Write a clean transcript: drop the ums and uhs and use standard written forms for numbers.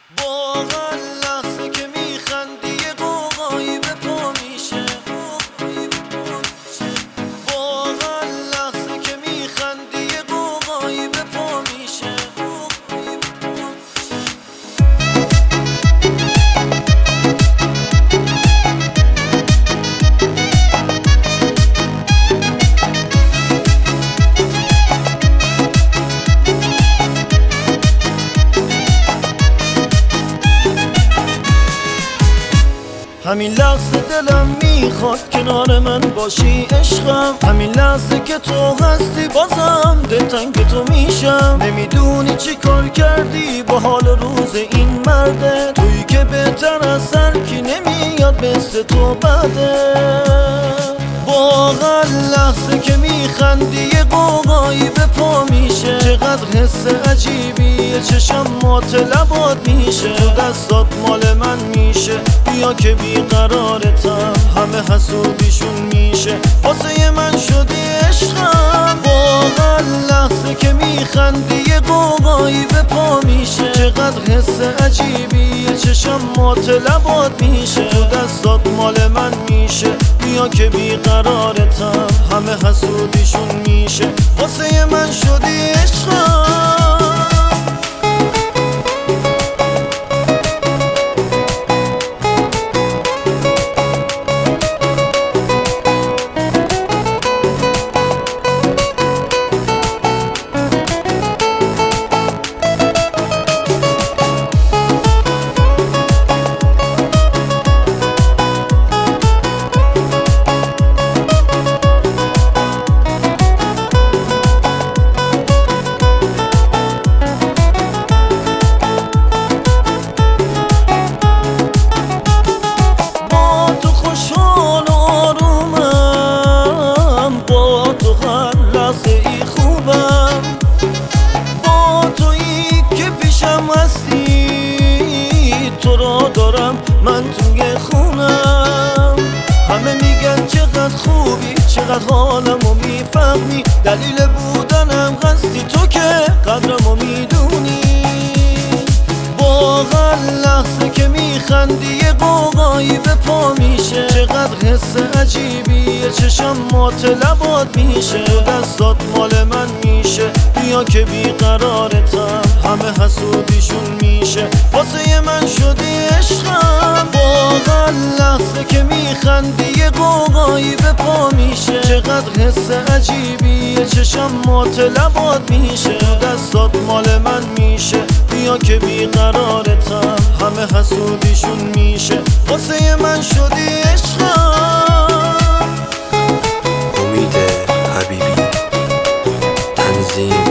واقعا لحظه که میخندی یه قوقایی به پا میشه. واقعا لحظه که میخندی یه قوقایی به پا میشه. همین لحظه دلم میخواد کنار من باشی عشقم. همین لحظه که تو هستی بازم دلتنگ تو میشم. نمیدونی چی کار کردی با حال روز این مرده. تویی که بهتر از هر کی نمیاد مثل تو بده. واقعا لحظه که میخندی یه قوقایی به پا میشه. چقدر حس عجیبیه چشم مات لبات میشه. تو دستات مال من میشه بیا که بیقرارتم. همه حسودیشون میشه واسه من شدی عشقم. واقعا لحظه که میخندی یه قوقایی به پا میشه. چقدر حس عجیبیه چشم مات لبات میشه. تو دستات مال من میشه بیا که بیقرارتم. همه حسودیشون میشه واسه من شدی عشقم. تو را دارم من توی خونم. همه میگن چقدر خوبی چقدر حالمو میفهمی. دلیل بودنم هستی تو که قدرمو میدونی. واقعا لحظه که میخندی یه قوقایی به پا میشه. چقدر حس عجیبیه چشم مات لبات میشه. دستات مال من میشه بیا که بیقرارتم. همه حسودیشون میشه واسه من شدی عشقم. واقعا لحظه که میخندی یه قوقایی به پا میشه. چقدر حس عجیبیه چشم مات لبات میشه. دستات مال من میشه بیا که بیقرارتم. همه حسودیشون میشه واسه من شدی عشقم. امید حبیبی تنظیم